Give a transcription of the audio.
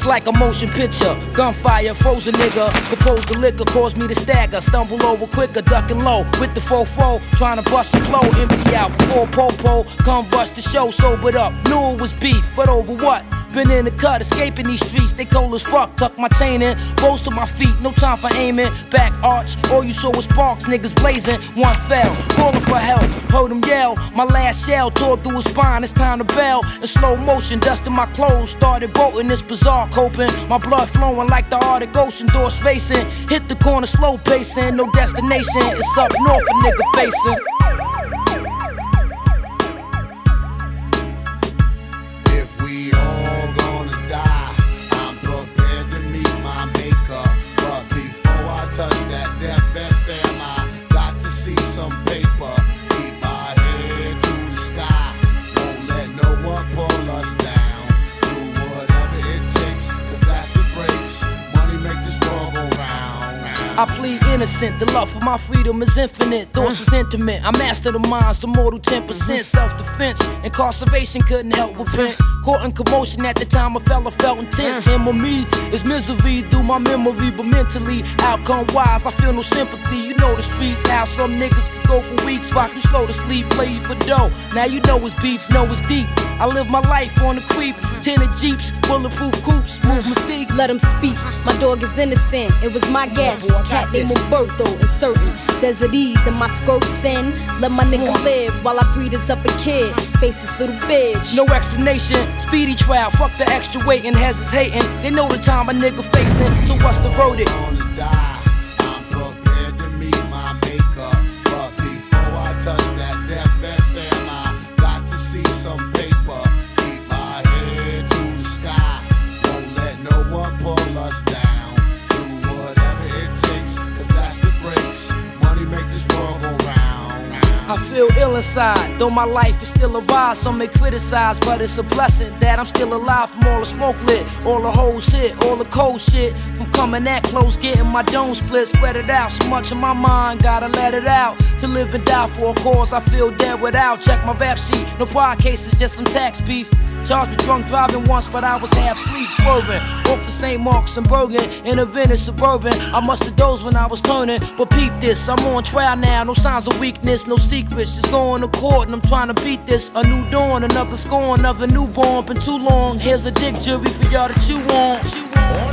like a motion picture. Gunfire, frozen nigga. Propose the liquor, caused me to stagger. Stumble over quicker, ducking low. With the fofo, trying to bust a blow. Empty out before popo. Come bust the show, sobered up. Knew it was beef, but over what? Been in the cut, escaping these streets. They cold as fuck, tuck my chain in. Rose to my feet, no time for aiming. Back arch, all you saw was sparks. Niggas blazing, one fell. Calling for help, heard him yell. My last shell tore through his spine, it's time to bail. In slow motion, dusting my clothes. Started bolting this bizarre coping. My blood flowing like the Arctic Ocean. Doors facing, hit the corner slow pacing. No destination, it's up north a nigga facing. I plead innocent, the love for my freedom is infinite. Thoughts is intimate, I master the minds, the mortal 10%. Self-defense, incarceration couldn't help repent. Caught in commotion at the time, a fella felt intense. Him or me is misery through my memory, but mentally, outcome-wise, I feel no sympathy. You know the streets, how some niggas can go for weeks, rock you slow to sleep, play you for dough. Now you know it's beef, know it's deep. I live my life on the creep, tinted jeeps, bulletproof coupes, move mystique. Let him speak, my dog is innocent, it was my gas. Cat named Roberto, inserting Desert Ease in my skirts in. Let my nigga live while I breed his up a kid. Face this little bitch. No explanation, speedy trial, fuck the extra waiting, hesitating. They know the time a nigga facing, so what's the verdict? I feel ill inside, though my life is still a ride. Some may criticize, but it's a blessing that I'm still alive. From all the smoke lit, all the whole shit, all the cold shit. From coming that close, getting my dome split, spread it out. So much in my mind, gotta let it out. To live and die for a cause I feel dead without. Check my rap sheet, no prior cases, just some tax beef. Charged with drunk driving once, but I was half asleep, swerving off of St. Mark's and Bergen in a Venice Suburban. I must have dozed when I was turning, but peep this, I'm on trial now. No signs of weakness, no secrets, just going to court and I'm trying to beat this. A new dawn, another scorn, another newborn. Been too long, here's a dick jury for y'all to chew on.